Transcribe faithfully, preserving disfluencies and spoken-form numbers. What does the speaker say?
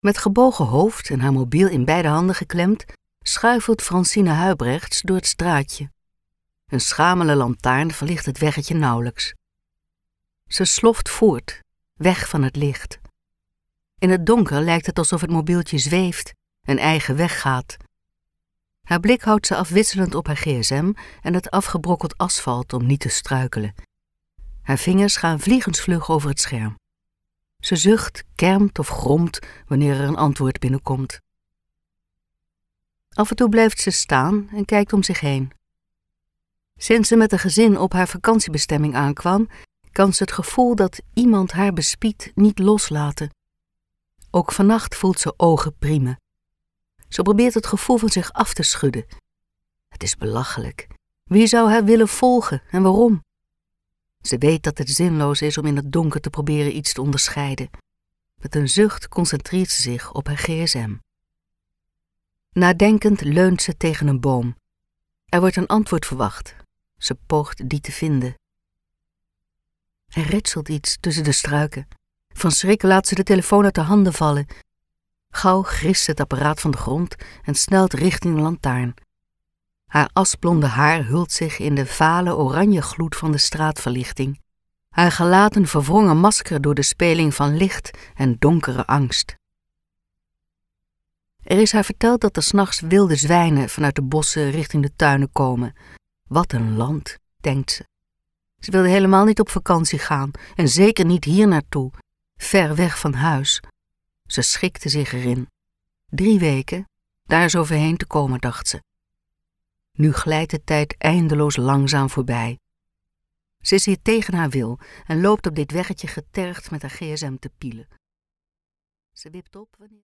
Met gebogen hoofd en haar mobiel in beide handen geklemd, schuifelt Francine Huibrechts door het straatje. Een schamele lantaarn verlicht het weggetje nauwelijks. Ze sloft voort, weg van het licht. In het donker lijkt het alsof het mobieltje zweeft, een eigen weg gaat. Haar blik houdt ze afwisselend op haar gsm en het afgebrokkeld asfalt om niet te struikelen. Haar vingers gaan vliegensvlug over het scherm. Ze zucht, kermt of gromt wanneer er een antwoord binnenkomt. Af en toe blijft ze staan en kijkt om zich heen. Sinds ze met een gezin op haar vakantiebestemming aankwam, kan ze het gevoel dat iemand haar bespiedt niet loslaten. Ook vannacht voelt ze ogen priemen. Ze probeert het gevoel van zich af te schudden. Het is belachelijk. Wie zou haar willen volgen en waarom? Ze weet dat het zinloos is om in het donker te proberen iets te onderscheiden. Met een zucht concentreert ze zich op haar gsm. Nadenkend leunt ze tegen een boom. Er wordt een antwoord verwacht. Ze poogt die te vinden. Er ritselt iets tussen de struiken. Van schrik laat ze de telefoon uit de handen vallen. Gauw grist het apparaat van de grond en snelt richting de lantaarn. Haar asblonde haar hult zich in de vale oranje gloed van de straatverlichting. Haar gelaat een verwrongen masker door de speling van licht en donkere angst. Er is haar verteld dat er 's nachts wilde zwijnen vanuit de bossen richting de tuinen komen. Wat een land, denkt ze. Ze wilde helemaal niet op vakantie gaan en zeker niet hier naartoe, ver weg van huis. Ze schikte zich erin. Drie weken, daar is overheen te komen, dacht ze. Nu glijdt de tijd eindeloos langzaam voorbij. Ze is hier tegen haar wil en loopt op dit weggetje getergd met haar gsm te pielen. Ze wipt op wanneer...